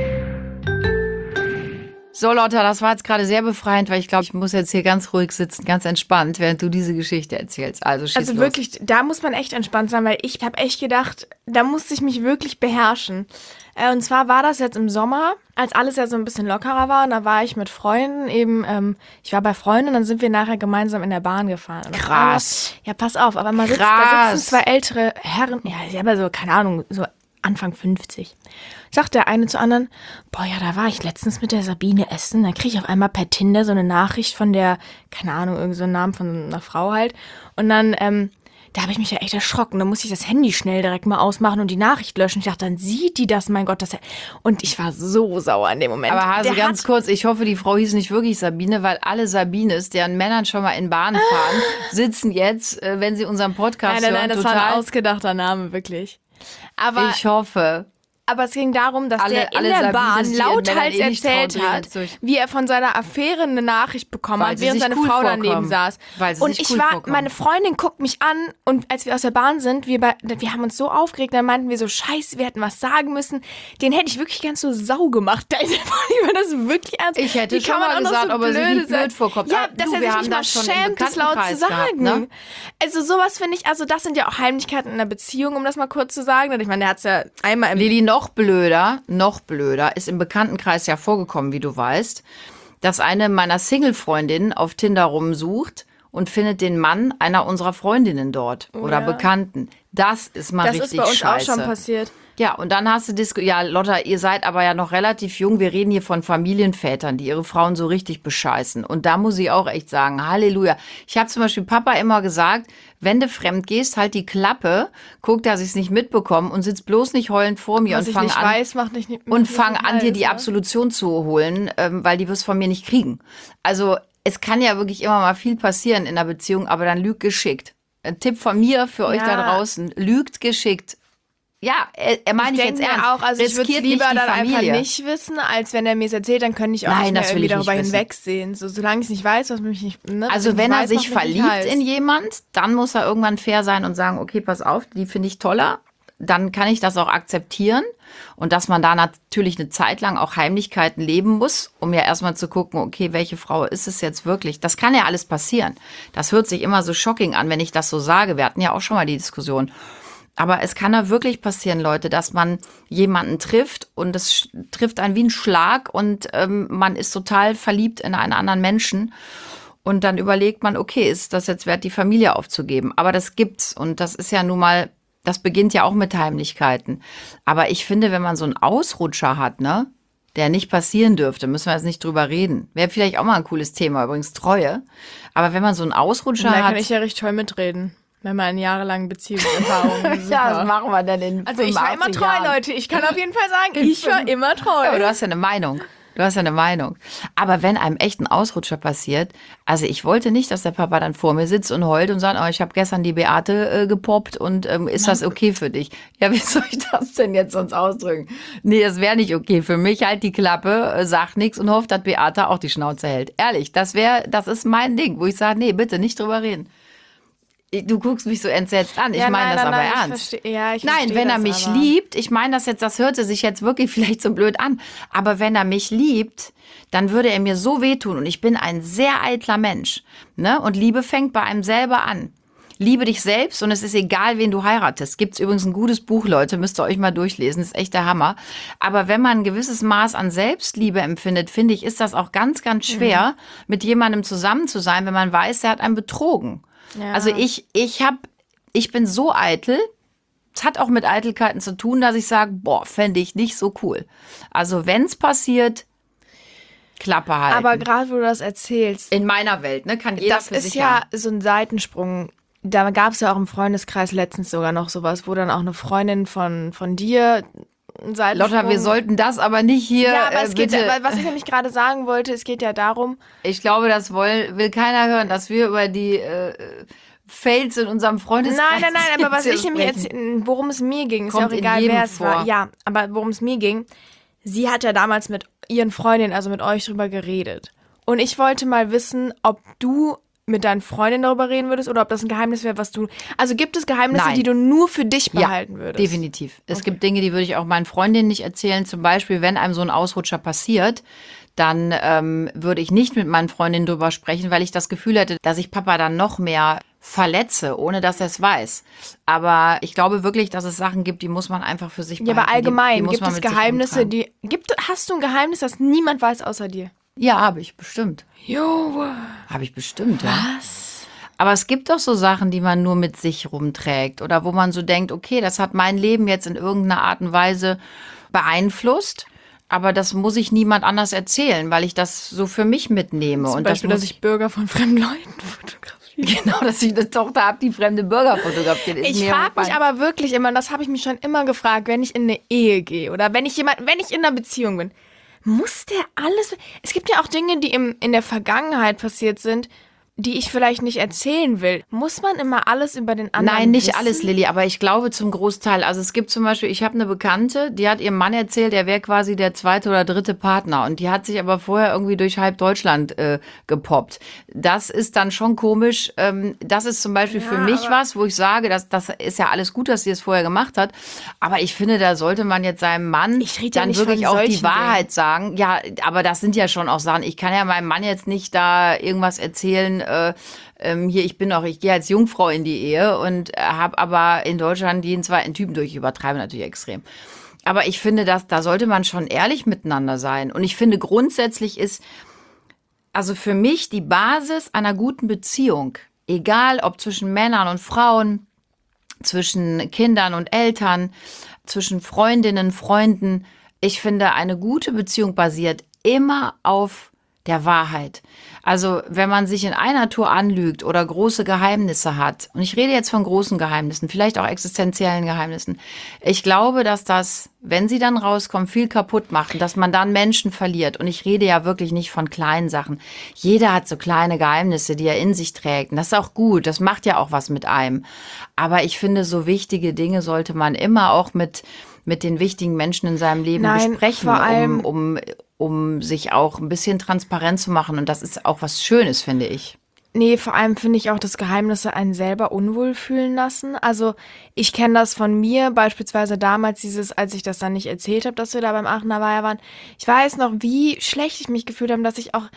So, Lotta, das war jetzt gerade sehr befreiend, weil ich glaube, ich muss jetzt hier ganz ruhig sitzen, ganz entspannt, während du diese Geschichte erzählst. Also schieß los. Wirklich, da muss man echt entspannt sein, weil ich habe echt gedacht, da musste ich mich wirklich beherrschen. Und zwar war das jetzt im Sommer, als alles ja so ein bisschen lockerer war. Und da war ich mit Freunden eben, ich war bei Freunden und dann sind wir nachher gemeinsam in der Bahn gefahren. Und Krass. Ja, pass auf, aber da sitzen zwei ältere Herren, ja, die haben ja so, keine Ahnung, so Anfang 50. Sagt der eine zu anderen, boah, ja, da war ich letztens mit der Sabine essen, dann kriege ich auf einmal per Tinder so eine Nachricht von der, keine Ahnung, irgend so einen Namen von einer Frau halt. Und dann, da habe ich mich ja echt erschrocken. Da musste ich das Handy schnell direkt mal ausmachen und die Nachricht löschen. Ich dachte, dann sieht die das, mein Gott. Und ich war so sauer in dem Moment. Aber Hase, ganz kurz, ich hoffe, die Frau hieß nicht wirklich Sabine, weil alle Sabines, deren Männern schon mal in Bahnen fahren, sitzen jetzt, wenn sie unseren Podcast hören, nein, das war ein ausgedachter Name, wirklich. Aber ich hoffe. Aber es ging darum, dass der in der Bahn lauthals erzählt hat, wie er von seiner Affäre eine Nachricht bekommen hat, während seine Frau daneben saß. Und meine Freundin guckt mich an und als wir aus der Bahn sind, wir haben uns so aufgeregt, dann meinten wir so, scheiße, wir hätten was sagen müssen. Den hätte ich wirklich ganz so sau gemacht. Ich war das wirklich ernst. Ich hätte schon mal gesagt, so ob er sich nicht blöd vorkommt. Ja, dass er sich nicht mal schämt, das laut zu sagen. Gehabt, ne? Also sowas finde ich, also das sind ja auch Heimlichkeiten in einer Beziehung, um das mal kurz zu sagen. Ich meine, der hat es ja einmal im... Lili, noch blöder, ist im Bekanntenkreis ja vorgekommen, wie du weißt, dass eine meiner Single-Freundinnen auf Tinder rumsucht und findet den Mann einer unserer Freundinnen dort oder Bekannten. Das ist mal richtig scheiße. Das ist bei uns auch schon passiert. Ja, und dann hast du ja, Lotta, ihr seid aber ja noch relativ jung. Wir reden hier von Familienvätern, die ihre Frauen so richtig bescheißen. Und da muss ich auch echt sagen, Halleluja. Ich habe zum Beispiel Papa immer gesagt, wenn du fremd gehst, halt die Klappe, guck, dass ich es nicht mitbekomme und sitz bloß nicht heulend vor mir und fang an, dir die Absolution zu holen, weil die wirst von mir nicht kriegen. Also es kann ja wirklich immer mal viel passieren in einer Beziehung, aber dann lügt geschickt. Ein Tipp von mir für euch da draußen, lügt geschickt. Ja, er meine ich jetzt ernst. Auch, also ich würde es lieber dann einfach nicht wissen, als wenn er mir es erzählt, dann könnte ich auch nicht mehr irgendwie darüber hinwegsehen. So, solange ich es nicht weiß, was mich nicht... Ne, also wenn er sich verliebt in jemand, dann muss er irgendwann fair sein und sagen, okay, pass auf, die finde ich toller. Dann kann ich das auch akzeptieren. Und dass man da natürlich eine Zeit lang auch Heimlichkeiten leben muss, um ja erstmal zu gucken, okay, welche Frau ist es jetzt wirklich? Das kann ja alles passieren. Das hört sich immer so shocking an, wenn ich das so sage. Wir hatten ja auch schon mal die Diskussion. Aber es kann ja wirklich passieren, Leute, dass man jemanden trifft und es trifft einen wie ein Schlag und man ist total verliebt in einen anderen Menschen. Und dann überlegt man, okay, ist das jetzt wert, die Familie aufzugeben? Aber das gibt's und das ist ja nun mal, das beginnt ja auch mit Heimlichkeiten. Aber ich finde, wenn man so einen Ausrutscher hat, ne, der nicht passieren dürfte, müssen wir jetzt nicht drüber reden. Wäre vielleicht auch mal ein cooles Thema, übrigens Treue. Aber wenn man so einen Ausrutscher hat... Da kann ich ja richtig toll mitreden. Wenn man in jahrelangen Beziehungserfahrungen Ja, was machen wir denn in Also ich war immer treu, Jahren. Leute. Ich kann auf jeden Fall sagen, ich war immer treu. Aber du hast ja eine Meinung. Aber wenn einem echt ein Ausrutscher passiert, also ich wollte nicht, dass der Papa dann vor mir sitzt und heult und sagt, oh, ich habe gestern die Beate gepoppt und ist das okay für dich? Ja, wie soll ich das denn jetzt sonst ausdrücken? Nee, es wäre nicht okay für mich. Halt die Klappe, sag nichts und hofft, dass Beate auch die Schnauze hält. Ehrlich, das ist mein Ding, wo ich sage, nee, bitte nicht drüber reden. Du guckst mich so entsetzt an. Ich meine das aber ernst. Nein, wenn er mich liebt, ich meine das jetzt, das hörte sich jetzt wirklich vielleicht so blöd an, aber wenn er mich liebt, dann würde er mir so wehtun und ich bin ein sehr eitler Mensch. Ne? Und Liebe fängt bei einem selber an. Liebe dich selbst und es ist egal, wen du heiratest. Gibt's übrigens ein gutes Buch, Leute, müsst ihr euch mal durchlesen, ist echt der Hammer. Aber wenn man ein gewisses Maß an Selbstliebe empfindet, finde ich, ist das auch ganz, ganz schwer, mit jemandem zusammen zu sein, wenn man weiß, er hat einen betrogen. Ja. Also ich bin so eitel, es hat auch mit Eitelkeiten zu tun, dass ich sage, fände ich nicht so cool. Also wenn es passiert, Klappe halten. Aber gerade wo du das erzählst. In meiner Welt, ne, kann jeder für sich haben. Das ist ja so ein Seitensprung. Da gab es ja auch im Freundeskreis letztens sogar noch sowas, wo dann auch eine Freundin von dir... Lotta, wir sollten das aber nicht hier. Ja, aber es geht, was ich nämlich gerade sagen wollte, es geht ja darum. Ich glaube, das will keiner hören, dass wir über die Fails in unserem Freundeskreis. Nein, aber was ich nämlich jetzt, worum es mir ging, ist ja auch egal, wer es war. Ja, aber worum es mir ging, sie hat ja damals mit ihren Freundinnen, also mit euch, drüber geredet. Und ich wollte mal wissen, ob du mit deinen Freundinnen darüber reden würdest oder ob das ein Geheimnis wäre, was du... Also gibt es Geheimnisse, Nein. die du nur für dich behalten würdest? Definitiv. Es gibt Dinge, die würde ich auch meinen Freundinnen nicht erzählen. Zum Beispiel, wenn einem so ein Ausrutscher passiert, dann würde ich nicht mit meinen Freundinnen drüber sprechen, weil ich das Gefühl hätte, dass ich Papa dann noch mehr verletze, ohne dass er es weiß. Aber ich glaube wirklich, dass es Sachen gibt, die muss man einfach für sich behalten. Ja, aber allgemein, die muss gibt man es mit sich Geheimnisse, rumtragen. hast du ein Geheimnis, das niemand weiß außer dir? Ja, habe ich bestimmt. Jo. Habe ich bestimmt, ja. Was? Aber es gibt doch so Sachen, die man nur mit sich rumträgt oder wo man so denkt, okay, das hat mein Leben jetzt in irgendeiner Art und Weise beeinflusst, aber das muss ich niemand anders erzählen, weil ich das so für mich mitnehme. Zum und Beispiel, das dass ich Bürger von fremden Leuten fotografiere. genau, dass ich eine Tochter habe, die fremde Bürger fotografiert. Ich frage mich aber wirklich immer, das habe ich mich schon immer gefragt, wenn ich in eine Ehe gehe oder wenn ich in einer Beziehung bin, muss der alles... Es gibt ja auch Dinge, die in der Vergangenheit passiert sind, die ich vielleicht nicht erzählen will. Muss man immer alles über den anderen Nein, nicht wissen? alles, Lilly, aber ich glaube zum Großteil. Also es gibt zum Beispiel, ich habe eine Bekannte, die hat ihrem Mann erzählt, er wäre quasi der zweite oder dritte Partner. Und die hat sich aber vorher irgendwie durch halb Deutschland gepoppt. Das ist dann schon komisch. Das ist zum Beispiel für mich was, wo ich sage, das ist ja alles gut, dass sie es vorher gemacht hat. Aber ich finde, da sollte man jetzt seinem Mann dann wirklich auch die Wahrheit sagen. Ja, aber das sind ja schon auch Sachen. Ich kann ja meinem Mann jetzt nicht da irgendwas erzählen, hier, ich gehe als Jungfrau in die Ehe und habe aber in Deutschland jeden zweiten Typen durch. Ich übertreibe natürlich extrem. Aber ich finde, da sollte man schon ehrlich miteinander sein. Und ich finde, grundsätzlich ist, also für mich die Basis einer guten Beziehung, egal ob zwischen Männern und Frauen, zwischen Kindern und Eltern, zwischen Freundinnen, Freunden, ich finde, eine gute Beziehung basiert immer auf der Wahrheit. Also wenn man sich in einer Tour anlügt oder große Geheimnisse hat, und ich rede jetzt von großen Geheimnissen, vielleicht auch existenziellen Geheimnissen, ich glaube, dass das, wenn sie dann rauskommen, viel kaputt macht und dass man dann Menschen verliert. Und ich rede ja wirklich nicht von kleinen Sachen. Jeder hat so kleine Geheimnisse, die er in sich trägt. Und das ist auch gut, das macht ja auch was mit einem. Aber ich finde, so wichtige Dinge sollte man immer auch mit den wichtigen Menschen in seinem Leben besprechen, vor allem um sich auch ein bisschen transparent zu machen. Und das ist auch was Schönes, finde ich. Nee, vor allem finde ich auch, dass Geheimnisse einen selber unwohl fühlen lassen. Also ich kenne das von mir, beispielsweise damals als ich das dann nicht erzählt habe, dass wir da beim Aachener Weiher waren. Ich weiß noch, wie schlecht ich mich gefühlt habe, dass ich auch...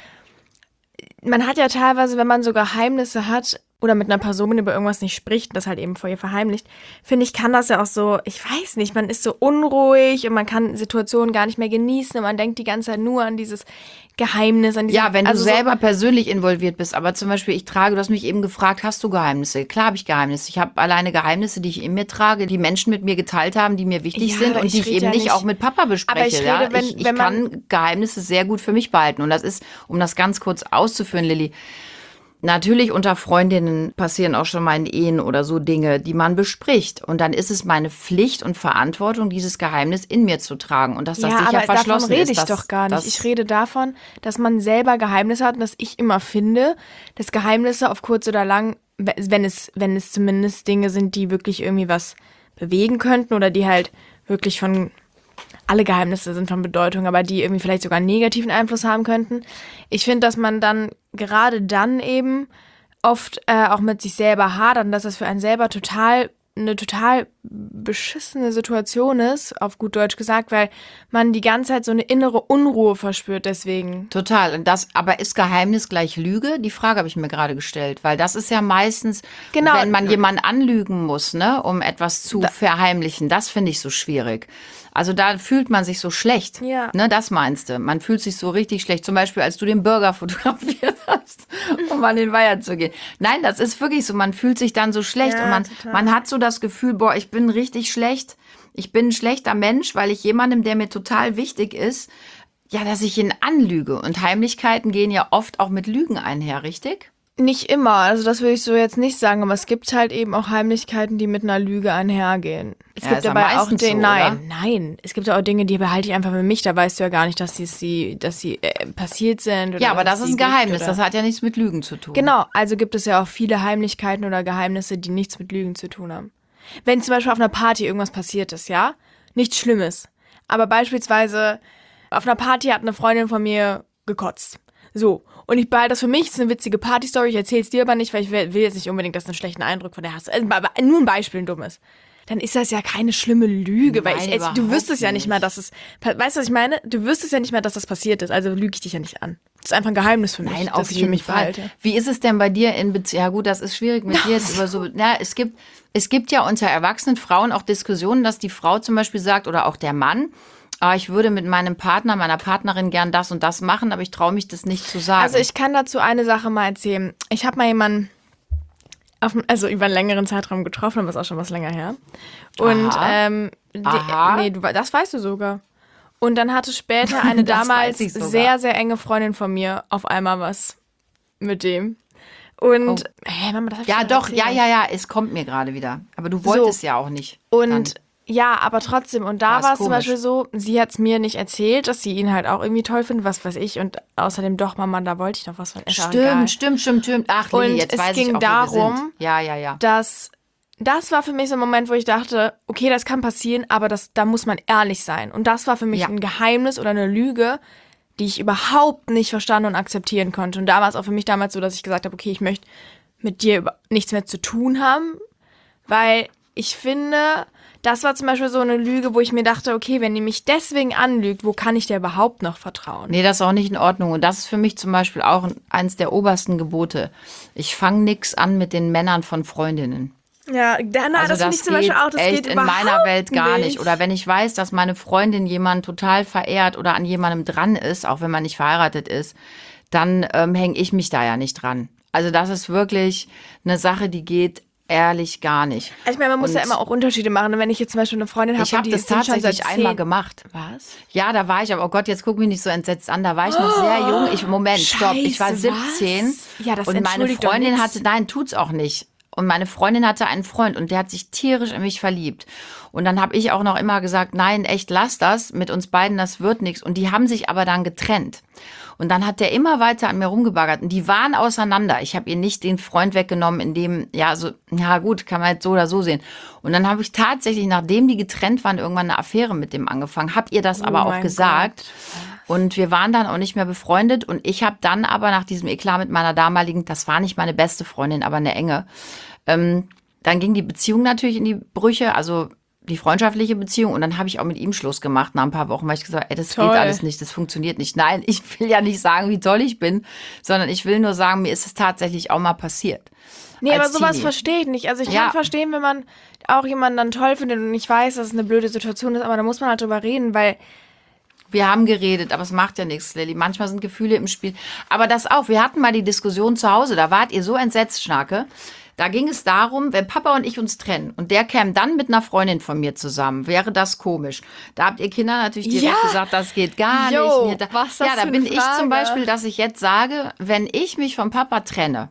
Man hat ja teilweise, wenn man so Geheimnisse hat oder mit einer Person über irgendwas nicht spricht, das halt eben vor ihr verheimlicht, finde ich, kann das ja auch so, ich weiß nicht, man ist so unruhig und man kann Situationen gar nicht mehr genießen und man denkt die ganze Zeit nur an dieses Geheimnis. Ja, wenn du selber persönlich involviert bist, aber zum Beispiel du hast mich eben gefragt, hast du Geheimnisse? Klar habe ich Geheimnisse. Ich habe alleine Geheimnisse, die ich in mir trage, die Menschen mit mir geteilt haben, die mir wichtig sind und die ich eben nicht auch mit Papa bespreche. Aber ich kann Geheimnisse sehr gut für mich behalten. Und das ist, um das ganz kurz auszuführen, Lilly, natürlich unter Freundinnen passieren auch schon mal in Ehen oder so Dinge, die man bespricht. Und dann ist es meine Pflicht und Verantwortung, dieses Geheimnis in mir zu tragen. Und dass das sicher verschlossen ist. Davon rede ich doch gar nicht. Ich rede davon, dass man selber Geheimnisse hat und dass ich immer finde, dass Geheimnisse auf kurz oder lang, wenn es zumindest Dinge sind, die wirklich irgendwie was bewegen könnten oder die halt wirklich alle Geheimnisse sind von Bedeutung, aber die irgendwie vielleicht sogar einen negativen Einfluss haben könnten. Ich finde, dass man dann gerade dann eben oft auch mit sich selber hadert und dass das für einen selber eine total beschissene Situation ist, auf gut Deutsch gesagt, weil man die ganze Zeit so eine innere Unruhe verspürt deswegen. Total. Und aber ist Geheimnis gleich Lüge? Die Frage habe ich mir gerade gestellt, weil das ist ja meistens, wenn man jemanden anlügen muss, ne, um etwas zu verheimlichen, das finde ich so schwierig. Also da fühlt man sich so schlecht. Ja. Ne, das meinst du. Man fühlt sich so richtig schlecht. Zum Beispiel, als du den Burger fotografiert hast, um an den Weiher zu gehen. Nein, das ist wirklich so. Man fühlt sich dann so schlecht und man hat so das Gefühl, boah, ich bin richtig schlecht. Ich bin ein schlechter Mensch, weil ich jemandem, der mir total wichtig ist, ja, dass ich ihn anlüge. Und Heimlichkeiten gehen ja oft auch mit Lügen einher, richtig? Nicht immer, also das würde ich so jetzt nicht sagen, aber es gibt halt eben auch Heimlichkeiten, die mit einer Lüge einhergehen. Es gibt aber auch Nein, es gibt auch Dinge, die behalte ich einfach für mich, da weißt du ja gar nicht, dass sie passiert sind. Oder ja, aber das ist ein Geheimnis, das hat ja nichts mit Lügen zu tun. Genau, also gibt es ja auch viele Heimlichkeiten oder Geheimnisse, die nichts mit Lügen zu tun haben. Wenn zum Beispiel auf einer Party irgendwas passiert ist, ja, nichts Schlimmes, Aber beispielsweise auf einer Party hat eine Freundin von mir gekotzt. So. Und ich behalte das für mich, das ist eine witzige Party-Story, ich erzähle es dir aber nicht, weil ich will jetzt nicht unbedingt, dass du einen schlechten Eindruck von der hast. Nur ein Beispiel, ein dummes. Dann ist das ja keine schlimme Lüge, Nein, weil du wüsstest ja nicht mal, dass es, weißt du, was ich meine? Du wüsstest ja nicht mal, dass das passiert ist, also lüge ich dich ja nicht an. Das ist einfach ein Geheimnis für mich, Nein, das auf ich für jeden mich Fall. behalte. Wie ist es denn bei dir in Beziehung? Ja gut, das ist schwierig mit dir jetzt über so. Na, es gibt ja unter erwachsenen Frauen auch Diskussionen, dass die Frau zum Beispiel sagt oder auch der Mann, ich würde mit meinem Partner, meiner Partnerin gern das und das machen, aber ich traue mich das nicht zu sagen. Also ich kann dazu eine Sache mal erzählen. Ich habe mal jemanden über einen längeren Zeitraum getroffen, aber ist auch schon was länger her. Und Aha. das weißt du sogar. Und dann hatte später eine Das damals weiß ich sogar. sehr, sehr enge Freundin von mir auf einmal was mit dem. Und Mama, das hab ich Ja, schon doch, erzählt. ja, es kommt mir gerade wieder. Aber du wolltest ja auch nicht. Und ja, aber trotzdem. Und da War es war es zum komisch. Beispiel so, sie hat es mir nicht erzählt, dass sie ihn halt auch irgendwie toll findet, was weiß ich. Und außerdem doch, Mama, da wollte ich noch was von. Ist auch egal. Stimmt. Ach, Lili, Und jetzt es weiß ich ging auch, wo wir darum, sind. Ja. Das war für mich so ein Moment, wo ich dachte, okay, das kann passieren, aber da muss man ehrlich sein. Und das war für mich Ja. ein Geheimnis oder eine Lüge, die ich überhaupt nicht verstanden und akzeptieren konnte. Und da war es auch für mich damals so, dass ich gesagt habe, okay, ich möchte mit dir nichts mehr zu tun haben, weil ich finde, das war zum Beispiel so eine Lüge, wo ich mir dachte, okay, wenn die mich deswegen anlügt, wo kann ich der überhaupt noch vertrauen? Nee, das ist auch nicht in Ordnung. Und das ist für mich zum Beispiel auch eins der obersten Gebote. Ich fange nix an mit den Männern von Freundinnen. Ja, das finde ich zum Beispiel auch, das echt geht in meiner überhaupt Welt gar nicht. nicht. Oder wenn ich weiß, dass meine Freundin jemanden total verehrt oder an jemandem dran ist, auch wenn man nicht verheiratet ist, dann hänge ich mich da ja nicht dran. Also das ist wirklich eine Sache, die geht ehrlich gar nicht. Ich meine, man muss Und ja immer auch Unterschiede machen. Und wenn ich jetzt zum Beispiel eine Freundin habe, Ich habe das tatsächlich einmal gemacht. Was? Ja, da war ich, aber oh Gott, jetzt guck mich nicht so entsetzt an. Da war ich noch sehr jung. Moment, stopp. Ich war Scheiße, 17 was? Ja, das und meine entschuldigt doch Freundin nix. hatte, nein, tut's auch nicht. Und meine Freundin hatte einen Freund und der hat sich tierisch in mich verliebt. Und dann habe ich auch noch immer gesagt, nein, echt, lass das mit uns beiden, das wird nichts. Und die haben sich aber dann getrennt. Und dann hat der immer weiter an mir rumgebaggert. Und die waren auseinander. Ich habe ihr nicht den Freund weggenommen, in dem, ja gut, kann man jetzt so oder so sehen. Und dann habe ich tatsächlich, nachdem die getrennt waren, irgendwann eine Affäre mit dem angefangen. Hab ihr das aber auch mein gesagt. Und wir waren dann auch nicht mehr befreundet. Und ich habe dann aber nach diesem Eklat mit meiner damaligen, das war nicht meine beste Freundin, aber eine enge, dann ging die Beziehung natürlich in die Brüche, also die freundschaftliche Beziehung. Und dann habe ich auch mit ihm Schluss gemacht nach ein paar Wochen, weil ich gesagt habe, das Toll. geht alles nicht, das funktioniert nicht. Nein, ich will ja nicht sagen, wie toll ich bin, sondern ich will nur sagen, mir ist es tatsächlich auch mal passiert. Nee, aber als sowas Teenie. verstehe ich nicht. Also ich Ja. kann verstehen, wenn man auch jemanden dann toll findet und ich weiß, dass es eine blöde Situation ist, aber da muss man halt drüber reden, weil Wir haben geredet, aber es macht ja nichts, Lilly. Manchmal sind Gefühle im Spiel. Aber das auch, wir hatten mal die Diskussion zu Hause, da wart ihr so entsetzt, Schnarke. Da ging es darum, wenn Papa und ich uns trennen und der käme dann mit einer Freundin von mir zusammen, wäre das komisch. Da habt ihr Kinder natürlich direkt Ja. gesagt, das geht gar Jo, nicht. was ist das ja, da für bin eine ich zum Frage? Beispiel, dass ich jetzt sage, wenn ich mich vom Papa trenne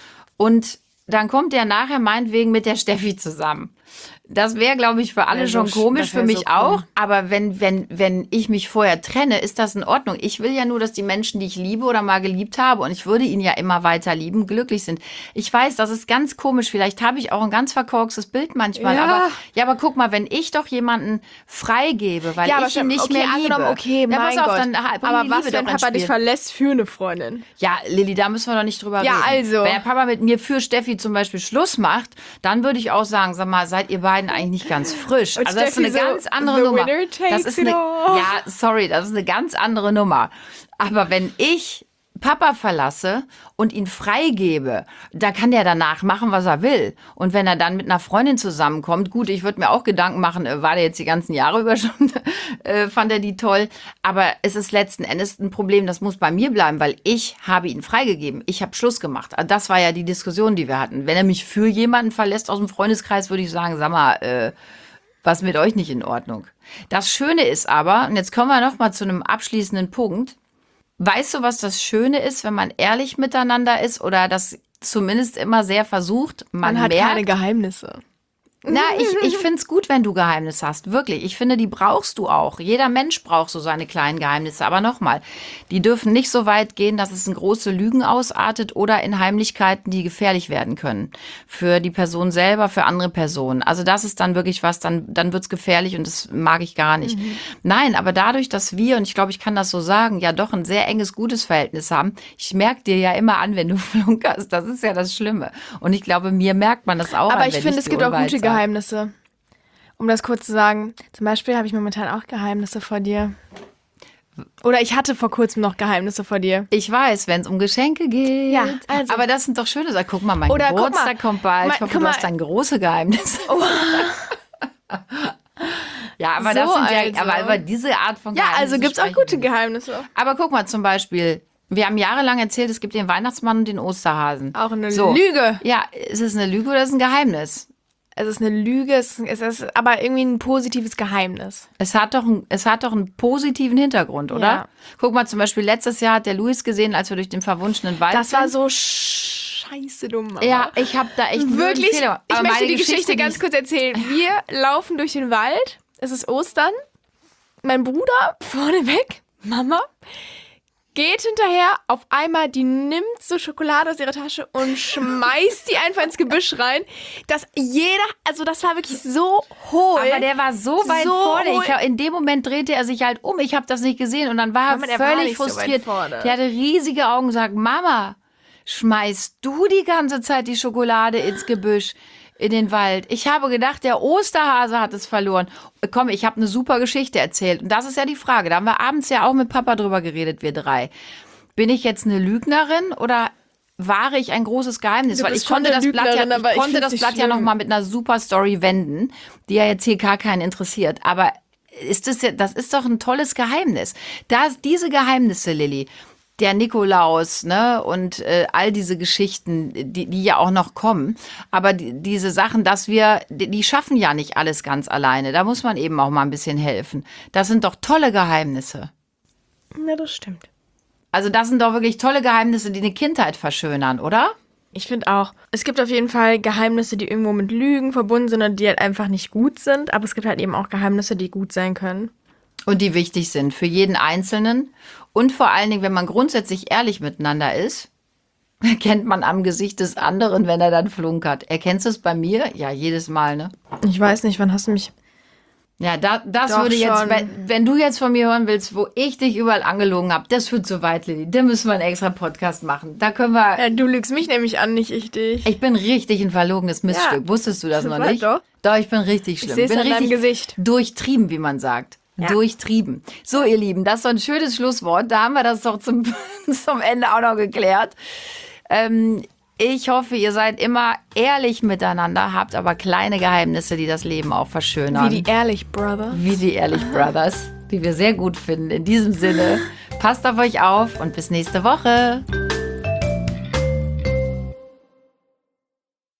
und dann kommt der nachher meinetwegen mit der Steffi zusammen. Das wäre, glaube ich, für alle Wär schon so- komisch, das wär für mich so cool. auch. Aber wenn ich mich vorher trenne, ist das in Ordnung. Ich will ja nur, dass die Menschen, die ich liebe oder mal geliebt habe, und ich würde ihn ja immer weiter lieben, glücklich sind. Ich weiß, das ist ganz komisch. Vielleicht habe ich auch ein ganz verkorkstes Bild manchmal. Ja. Aber guck mal, wenn ich doch jemanden freigebe, weil aber ich ihn nicht okay, mehr liebe. angenommen, okay, ja, mein pass auf, Gott. dann bring Aber die was, Liebe wenn doch ins Papa dich Spiel. verlässt für eine Freundin? Ja, Lilly, da müssen wir doch nicht drüber Ja, reden. also. Wenn der Papa mit mir für Steffi zum Beispiel Schluss macht, dann würde ich auch sagen, sag mal, seid ihr beiden eigentlich nicht ganz frisch. Und Also das ist eine Steffi so, ganz andere the Nummer. winner takes Das ist it eine, all. ja, sorry, das ist eine ganz andere Nummer. Aber wenn ich Papa verlasse und ihn freigebe, da kann der danach machen, was er will. Und wenn er dann mit einer Freundin zusammenkommt, gut, ich würde mir auch Gedanken machen, war der jetzt die ganzen Jahre über schon, fand er die toll. Aber es ist letzten Endes ein Problem, das muss bei mir bleiben, weil ich habe ihn freigegeben. Ich habe Schluss gemacht. Das war ja die Diskussion, die wir hatten. Wenn er mich für jemanden verlässt aus dem Freundeskreis, würde ich sagen, sag mal, was mit euch nicht in Ordnung. Das Schöne ist aber, und jetzt kommen wir noch mal zu einem abschließenden Punkt, weißt du, was das Schöne ist, wenn man ehrlich miteinander ist oder das zumindest immer sehr versucht? Man hat merkt, keine Geheimnisse. Na, ich finde es gut, wenn du Geheimnisse hast. Wirklich. Ich finde, die brauchst du auch. Jeder Mensch braucht so seine kleinen Geheimnisse. Aber nochmal, die dürfen nicht so weit gehen, dass es in große Lügen ausartet oder in Heimlichkeiten, die gefährlich werden können. Für die Person selber, für andere Personen. Also das ist dann wirklich was, dann wird's gefährlich und das mag ich gar nicht. Nein, aber dadurch, dass wir, und ich glaube, ich kann das so sagen, ja doch ein sehr enges, gutes Verhältnis haben. Ich merke dir ja immer an, wenn du flunkerst. Das ist ja das Schlimme. Und ich glaube, mir merkt man das auch Aber an, ich wenn finde, es die gibt auch Unwahrheit gute sage. Geheimnisse. Um das kurz zu sagen. Zum Beispiel habe ich momentan auch Geheimnisse vor dir. Oder ich hatte vor kurzem noch Geheimnisse vor dir. Ich weiß, wenn es um Geschenke geht. Ja, also. Aber das sind doch schöne Sachen. Guck mal, mein Oder guck mal, Geburtstag kommt bald. Ich guck hoffe, du mal. hast dann große Geheimnisse. Ja, aber So, das sind ja, also. aber diese Art von Ja, Geheimnissen also gibt es auch sprechen gute wir. Geheimnisse. Aber guck mal zum Beispiel, wir haben jahrelang erzählt, es gibt den Weihnachtsmann und den Osterhasen. Auch eine Lüge. Ja, ist es eine Lüge oder ist es ein Geheimnis? Es ist eine Lüge, es ist aber irgendwie ein positives Geheimnis. Es hat doch einen positiven Hintergrund, oder? Ja. Guck mal, zum Beispiel letztes Jahr hat der Luis gesehen, als wir durch den verwunschenen Wald Das sind. war so scheiße dumm, Mama. Ja, ich habe da echt Wirklich, Fehler. ich Aber möchte meine die Geschichte die ganz ist- kurz erzählen. Wir laufen durch den Wald, es ist Ostern, mein Bruder vorne weg, Mama geht hinterher, auf einmal, die nimmt so Schokolade aus ihrer Tasche und schmeißt die einfach ins Gebüsch rein, dass also das war wirklich so hohl. Aber der war so weit So vorne. hohl. In dem Moment drehte er sich halt um. Ich habe das nicht gesehen. Und dann war Mama, er der war völlig nicht so weit frustriert. vorne. Der hatte riesige Augen und sagt, Mama, schmeißt du die ganze Zeit die Schokolade ins Gebüsch, in den Wald? Ich habe gedacht, der Osterhase hat es verloren. Komm, ich habe eine super Geschichte erzählt. Und das ist ja die Frage. Da haben wir abends ja auch mit Papa drüber geredet, wir drei. Bin ich jetzt eine Lügnerin oder wahre ich ein großes Geheimnis? Du Weil bist ich konnte schon das eine Blatt ja, Lügnerin, aber ich ich konnte find's das nicht Blatt ja schlimm. noch mal mit einer super Story wenden, die ja jetzt hier gar keinen interessiert. Aber das ist doch ein tolles Geheimnis. Diese Geheimnisse, Lilly, der Nikolaus, ne, und all diese Geschichten, die ja auch noch kommen. Aber diese Sachen, die schaffen ja nicht alles ganz alleine. Da muss man eben auch mal ein bisschen helfen. Das sind doch tolle Geheimnisse. Ja, das stimmt. Also das sind doch wirklich tolle Geheimnisse, die eine Kindheit verschönern, oder? Ich finde auch, es gibt auf jeden Fall Geheimnisse, die irgendwo mit Lügen verbunden sind und die halt einfach nicht gut sind. Aber es gibt halt eben auch Geheimnisse, die gut sein können. Und die wichtig sind für jeden Einzelnen. Und vor allen Dingen, wenn man grundsätzlich ehrlich miteinander ist, erkennt man am Gesicht des anderen, wenn er dann flunkert. Erkennst du es bei mir? Ja, jedes Mal, ne? Ich weiß nicht, wann hast du mich... Ja, das Doch würde jetzt, schon. wenn du jetzt von mir hören willst, wo ich dich überall angelogen habe, das führt zu weit, Lilly. Da müssen wir einen extra Podcast machen. Da können wir... Ja, du lügst mich nämlich an, nicht ich dich. Ich bin richtig ein verlogenes Miststück. Ja. Wusstest du das noch Weiß nicht? doch. Doch, ich bin richtig schlimm. seh's bin an deinem richtig Gesicht. durchtrieben, wie man sagt. Ja. Durchtrieben. So, ihr Lieben, das ist so ein schönes Schlusswort. Da haben wir das doch zum Ende auch noch geklärt. Ich hoffe, ihr seid immer ehrlich miteinander, habt aber kleine Geheimnisse, die das Leben auch verschönern. Wie die Ehrlich Brother. Wie die Ehrlich Brothers, die wir sehr gut finden. In diesem Sinne, passt auf euch auf und bis nächste Woche.